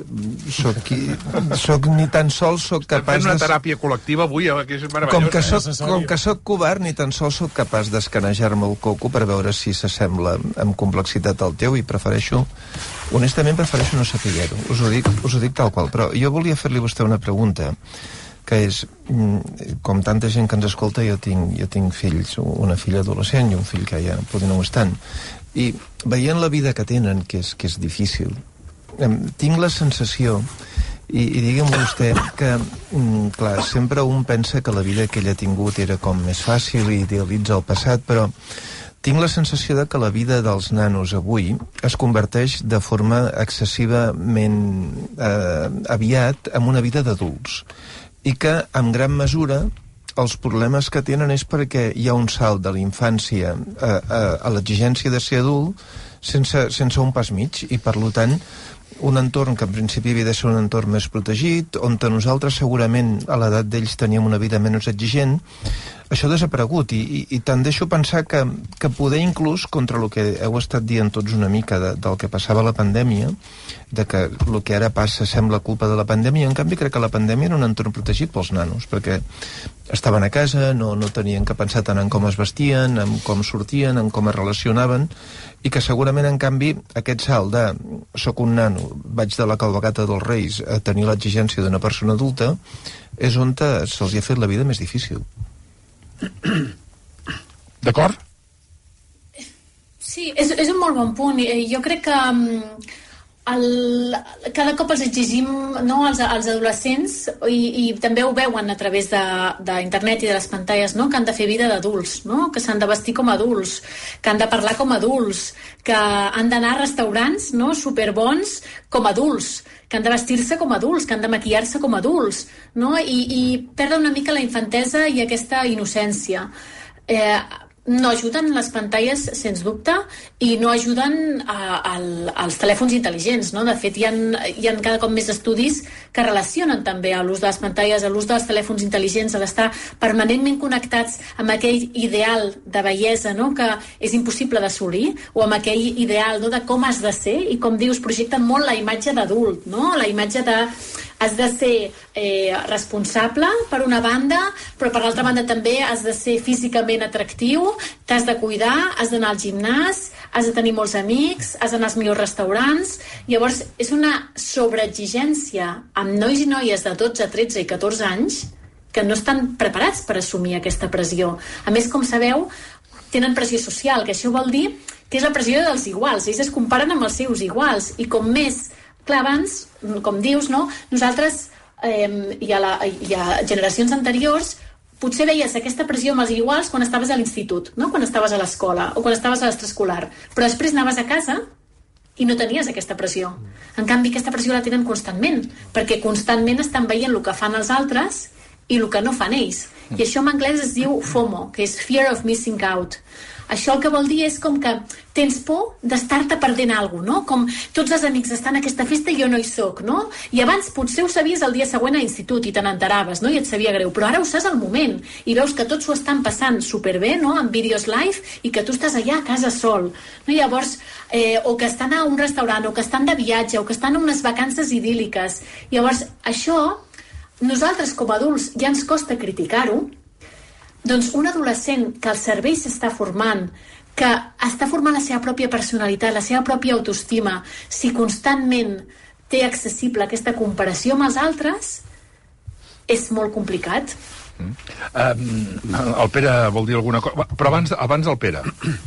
ni tan sols sóc capaç una teràpia col·lectiva avui, que és meravellós. Com que sóc covard, ni tan sols sóc capaç d'escanejar-me el Coco per veure si s'assembla amb complexitat al teu, i honestament prefereixo no saber-ho, us ho dic tal qual. Però jo volia fer-li a vostè una pregunta, que és, com tanta gent que ens escolta, jo tinc fills, una filla adolescent i un fill que ja potser no ho estan, i veient la vida que tenen, que és difícil, tinc la sensació, i digue'm vostè, que clar, sempre un pensa que la vida que ell ha tingut era com més fàcil i idealitza el passat, però tinc la sensació de que la vida dels nanos avui es converteix de forma excessivament aviat en una vida d'adults, i que, en gran mesura, els problemes que tenen és perquè hi ha un salt de la infància a l'exigència de ser adult sense un pas mig, i per tant un entorn que en principi havia de ser un entorn més protegit, on nosaltres segurament a l'edat d'ells teníem una vida menys exigent, això ha desaparegut, i tendeixo a pensar que poder inclús, contra el que heu estat dient tots una mica del que passava a la pandèmia, de que el que ara passa sembla culpa de la pandèmia, en canvi crec que la pandèmia era un entorn protegit pels nanos, perquè estaven a casa, no tenien que pensar tant en com es vestien, en com sortien, en com es relacionaven, i que segurament, en canvi, aquest salt de soc un nano, vaig de la cavalcata dels Reis a tenir l'exigència d'una persona adulta, és on se'ls ha fet la vida més difícil. D'acord? Sí, és un molt bon punt. Jo crec que cada cop els exigim, no, als adolescents, i també ho veuen a través d'internet i de les pantalles, no, que han de fer vida d'adults, no, que s'han de vestir com adults, que han de parlar com adults, que han d'anar a restaurants, no, superbons com adults, que han de vestir-se com adults, que han de maquillar-se com adults, no, i perdre una mica la infantesa i aquesta innocència. No ajuden les pantalles, sens dubte, i no ajuden als telèfons intel·ligents, no? De fet, hi ha cada cop més estudis que relacionen també a l'ús de les pantalles, a l'ús dels telèfons intel·ligents, a l'estar permanentment connectats amb aquell ideal de bellesa, no? Que és impossible d'assolir, o amb aquell ideal, no? De com has de ser, i com dius, projecten molt la imatge d'adult, no? La imatge de has de ser responsable per una banda, però per l'altra banda també has de ser físicament atractiu, t'has de cuidar, has d'anar al gimnàs, has de tenir molts amics, has d'anar als millors restaurants. Llavors és una sobreexigència amb nois i noies de 12, 13 i 14 anys que no estan preparats per assumir aquesta pressió. A més, com sabeu, tenen pressió social, que això vol dir que és la pressió dels iguals. Ells es comparen amb els seus iguals. I com més, clar, abans, com dius, no? Nosaltres, i a generacions anteriors, potser veies aquesta pressió amb els iguals quan estaves a l'institut, no? Quan estaves a l'escola o quan estaves a l'extraescolar. Però després anaves a casa i no tenies aquesta pressió. En canvi, aquesta pressió la tenen constantment, perquè constantment estan veient el que fan els altres i el que no fan ells. I això en anglès es diu FOMO, que és Fear of Missing Out. Això el que vol dir és com que tens por d'estar-te perdent alguna cosa, no? Com tots els amics estan a aquesta festa i jo no hi soc, no? I abans potser ho sabies el dia següent a l'institut i te n'enteraves, no? I et sabia greu, però ara ho saps al moment i veus que tots ho estan passant superbé, no? En vídeos live i que tu estàs allà a casa sol, no? Llavors, o que estan a un restaurant, o que estan de viatge, o que estan en unes vacances idíl·liques. Llavors, això, nosaltres com a adults ja ens costa criticar-ho. Doncs un adolescent que el cervell s'està formant, que està formant la seva pròpia personalitat, la seva pròpia autoestima, si constantment té accessible aquesta comparació amb els altres, és molt complicat. El Pere vol dir alguna cosa, però abans del Pere.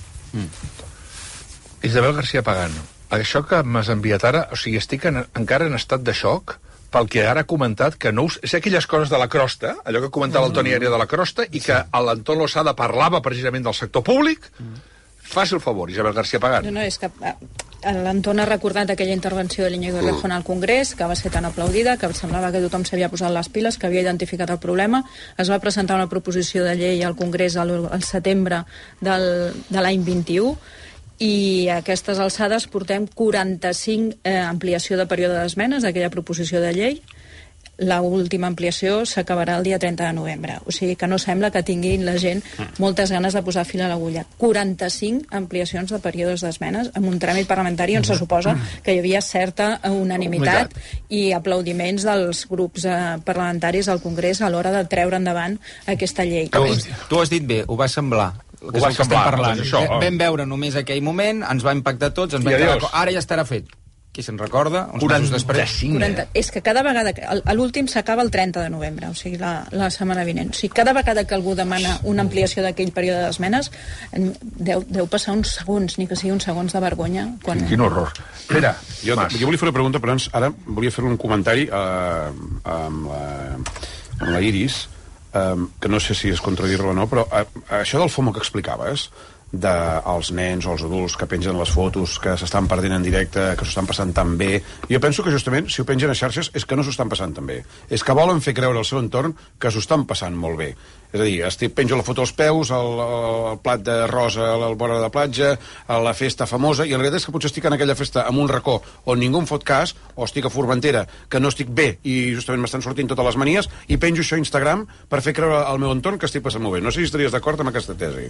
Isabel García Pagano, això que m'has enviat ara, o sigui, estic encara en estat de xoc pel que ara ha comentat, que no és aquelles coses de la crosta, allò que comentava el Toni Aria de la crosta, i que l'Anton Losada parlava precisament del sector públic. Faci el favor, Isabel García Pagano. No, és que l'Anton ha recordat aquella intervenció de l'Iñigo Errejón al Congrés, que va ser tan aplaudida, que semblava que tothom s'havia posat les piles, que havia identificat el problema. Es va presentar una proposició de llei al Congrés al setembre de l'any 21, i a aquestes alçades portem 45 ampliació de període d'esmenes d'aquella proposició de llei. L'última ampliació s'acabarà el dia 30 de novembre. O sigui que no sembla que tinguin la gent moltes ganes de posar fil a l'agulla. 45 ampliacions de períodes d'esmenes en un tràmit parlamentari on se suposa que hi havia certa unanimitat i aplaudiments dels grups parlamentaris al Congrés a l'hora de treure endavant aquesta llei. Tu has dit bé, ho va semblar. Ho va semblar, això. Vam veure només aquell moment, ens va impactar tots, ens va quedar... Ara ja estarà fet. Qui se'n recorda? 45. És que cada vegada... L'últim s'acaba el 30 de novembre, o sigui, la setmana vinent. O sigui, cada vegada que algú demana una ampliació d'aquell període d'esmenes, deu passar uns segons, ni que sigui uns segons de vergonya. Quin horror. Espera, jo volia fer una pregunta, però ara volia fer un comentari amb la Iris, que no sé si és contradir-lo o no, però això del FOMO que explicaves, dels nens o els adults que pengen les fotos, que s'estan perdent en directe, que s'ho estan passant tan bé, jo penso que justament si ho pengen a xarxes és que no s'ho estan passant tan bé, és que volen fer creure al seu entorn que s'ho estan passant molt bé. És a dir, penjo la foto als peus, el plat de rosa a la vora de la platja, a la festa famosa, i en realitat és que potser estic en aquella festa en un racó on ningú em fot cas, o estic a Formentera, que no estic bé i justament m'estan sortint totes les manies, i penjo això a Instagram per fer creure al meu entorn que estic passant molt bé. No sé si estaries d'acord amb aquesta tesi.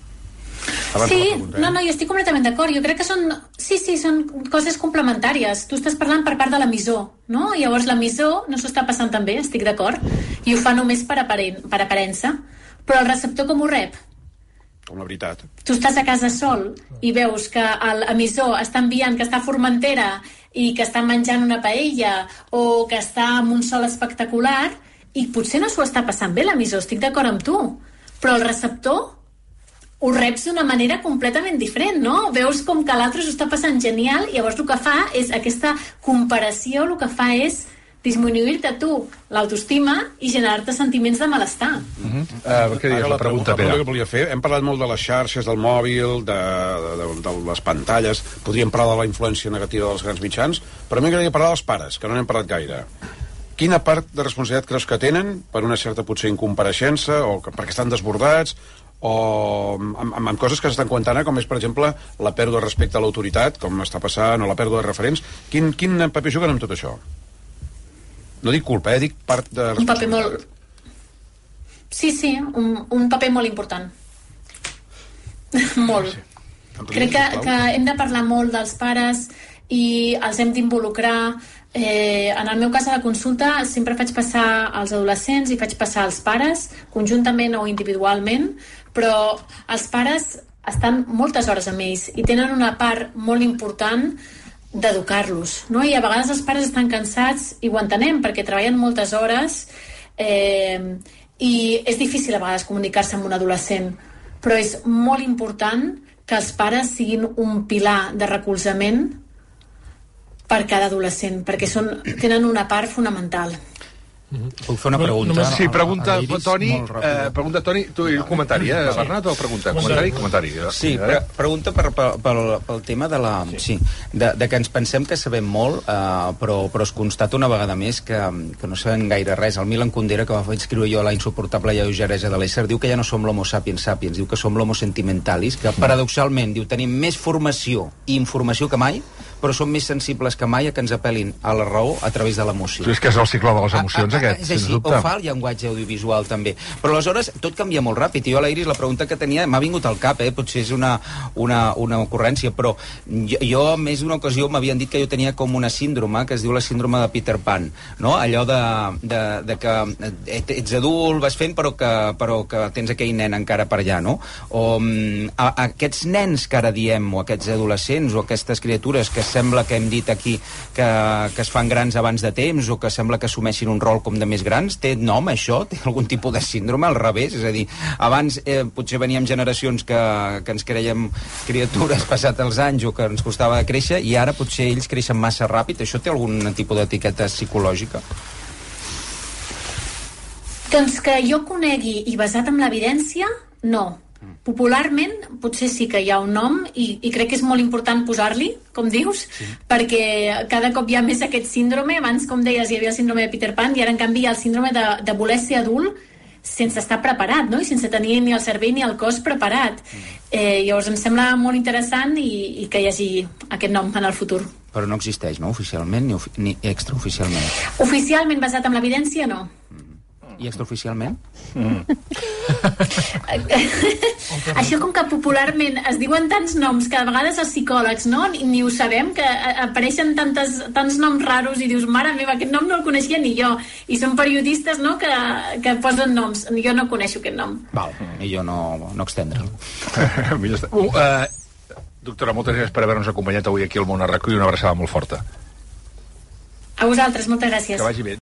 No, jo estic completament d'acord. Jo crec que són coses complementàries. Tu estàs parlant per part de l'emissor, no? I llavors l'emissor no s'ho està passant tan bé, estic d'acord, i ho fa només per aparença. Però el receptor com ho rep? Com la veritat. Tu estàs a casa sol i veus que l'emissor està enviant que està a Formentera i que està menjant una paella o que està amb un sol espectacular, i potser no s'ho està passant bé l'emissor, estic d'acord amb tu, però el receptor ho reps d'una manera completament diferent, no? Veus com que l'altre s'ho està passant genial, i llavors el que fa és aquesta comparació, el que fa és disminuir-te tu l'autoestima i generar-te sentiments de malestar. Què dius, la pregunta, Pere? Que volia fer, hem parlat molt de les xarxes, del mòbil, de les pantalles, podríem parlar de la influència negativa dels grans mitjans, però a mi m'agradaria parlar dels pares, que no n'hem parlat gaire. Quina part de responsabilitat creus que tenen per una certa potser incompareixença, o perquè estan desbordats, o amb coses que s'estan comentant, com és, per exemple, la pèrdua respecte a l'autoritat, com està passant, o la pèrdua de referents. Quin paper juguen amb tot això? No dic culpa, dic part de responsabilitat. Un paper molt... Sí, un paper molt important. Molt. Crec que hem de parlar molt dels pares i els hem d'involucrar. En el meu cas a la consulta sempre faig passar als adolescents i faig passar als pares, conjuntament o individualment, però els pares estan moltes hores amb ells i tenen una part molt important d'educar-los, no? I a vegades els pares estan cansats, i ho entenem, perquè treballen moltes hores i és difícil a vegades comunicar-se amb un adolescent, però és molt important que els pares siguin un pilar de recolzament per cada adolescent, perquè tenen una part fonamental. Puc fer una pregunta? Sí, pregunta, Toni, tu el comentari, Bernat, o pregunta? Comentari. Sí, pregunta pel tema de que ens pensem que sabem molt, però es constata una vegada més que no sabem gaire res. El Milan Kundera, que vaig escriure jo a La insuportable lleugeresa de l'ésser, diu que ja no som l'homo sapiens sapiens, diu que som l'homo sentimentalis, que paradoxalment, diu, tenim més formació i informació que mai, però som més sensibles que mai a que ens apel·lin a la raó a través de l'emoció. És que és el cicle de les emocions, aquest, és així, ho fa el llenguatge audiovisual també. Però aleshores tot canvia molt ràpid. I jo a la Iris la pregunta que tenia m'ha vingut al cap, potser és una ocurrència, però jo en més d'una ocasió m'havien dit que jo tenia com una síndrome que es diu la síndrome de Peter Pan, no? Allò de que ets adult, vas fent, però que tens aquell nen encara per allà, no? O aquests nens que ara diem, o aquests adolescents, o aquestes criatures que sembla que hem dit aquí que es fan grans abans de temps, o que sembla que assumeixin un rol com de més grans, té nom això? Té algun tipus de síndrome al revés? És a dir, abans potser veníem generacions que ens creiem criatures passat els anys o que ens costava créixer, i ara potser ells creixen massa ràpid. Això té algun tipus d'etiqueta psicològica? Doncs que jo conegui i basat en l'evidència, no. Popularment potser sí que hi ha un nom i crec que és molt important posar-li, com dius, perquè cada cop hi ha més aquest síndrome. Abans, com deies, hi havia el síndrome de Peter Pan i ara en canvi hi ha el síndrome de voler ser adult sense estar preparat, no? I sense tenir ni el cervell ni el cos preparat. Llavors em sembla molt interessant i que hi hagi aquest nom en el futur. Però no existeix, no? Oficialment ni extraoficialment? Oficialment basat en l'evidència, no. I extraoficialment? Això com que popularment es diuen tants noms que a vegades els psicòlegs ni ho sabem, que apareixen tants noms raros i dius, mare meva, aquest nom no el coneixia ni jo, i són periodistes que posen noms. Jo no coneixo aquest nom. Val, i jo no extendre'l. Doctora, moltes gràcies per haver-nos acompanyat avui aquí al Món a RAC1 i una abraçada molt forta. A vosaltres, moltes gràcies. Que vagi bé.